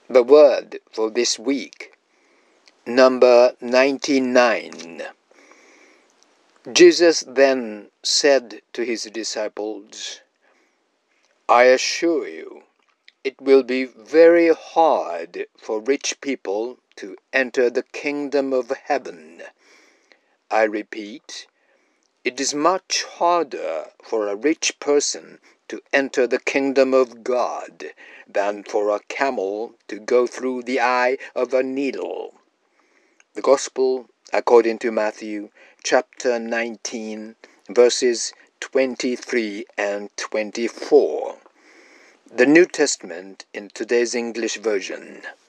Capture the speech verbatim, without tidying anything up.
The word for this week, number ninety-nine. Jesus then said to his disciples, I assure you, it will be very hard for rich people to enter the kingdom of heaven. I repeat, it is much harder for a rich person to enter the kingdom of God than for a camel to go through the eye of a needle. The Gospel according to Matthew chapter nineteen, verses twenty-three and twenty-four. The New Testament in today's English version.